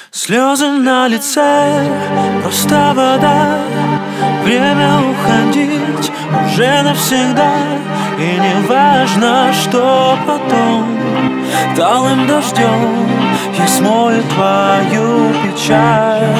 Слезы на лице, просто вода. Время уходить уже навсегда. И не важно, что потом. Талым дождем я смою твою печаль.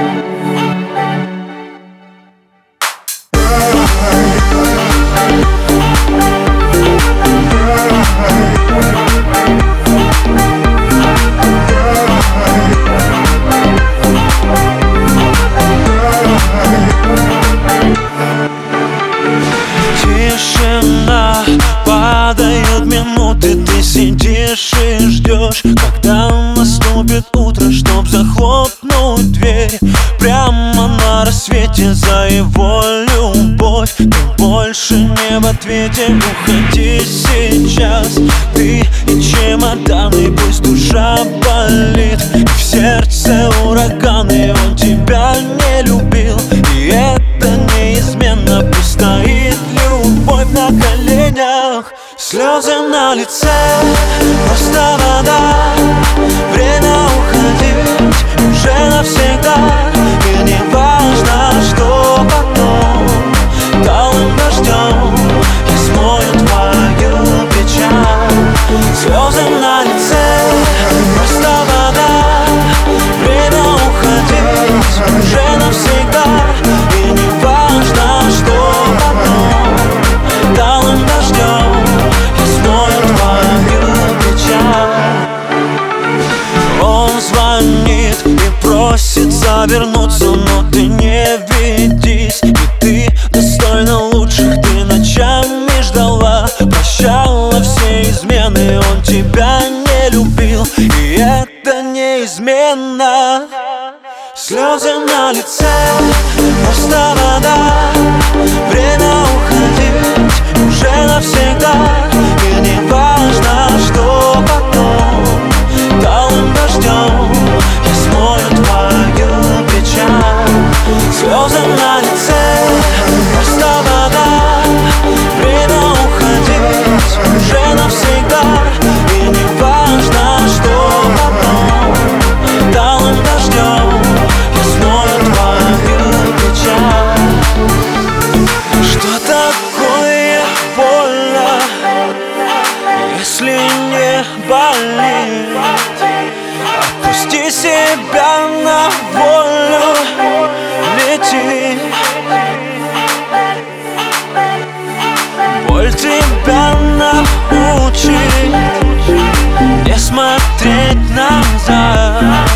Тишина, падают минуты, ты сидишь и ждешь, когда наступит утро, чтоб захлопнуть дверь. Прямо на рассвете за его любовь. Ты больше не в ответе, уходи сейчас. Ты и чемоданы, пусть душа болит, и в сердце ураганы. Он тебя не любил, и это неизменно. Пусть стоит любовь на коленях, слезы на лице, просто вода. Время уходить уже навсегда. И не важно, что потом. Талым дождем я смою твою печаль. Слезы на лице, просто вода. Время уходить уже навсегда. И не важно, что потом. Талым дождем я смою твою печаль. Он звонит и просит завернуться, но ты не ведись. И ты достойна лучших, ты ночами ждала. Прощала все измены, он тебя не любил, и это неизменно. Слезы на лице, просто вода. Время уходить уже навсегда. И не важно, что потом. Талым дождем я смою твою печаль. Слезы на лице, просто вода. Время уходить уже навсегда. И не важно, что потом. Талым дождем я смою твою печаль. Что такое больно, если не болит? Отпусти себя на волю, лети. Боль тебя научит не смотреть назад.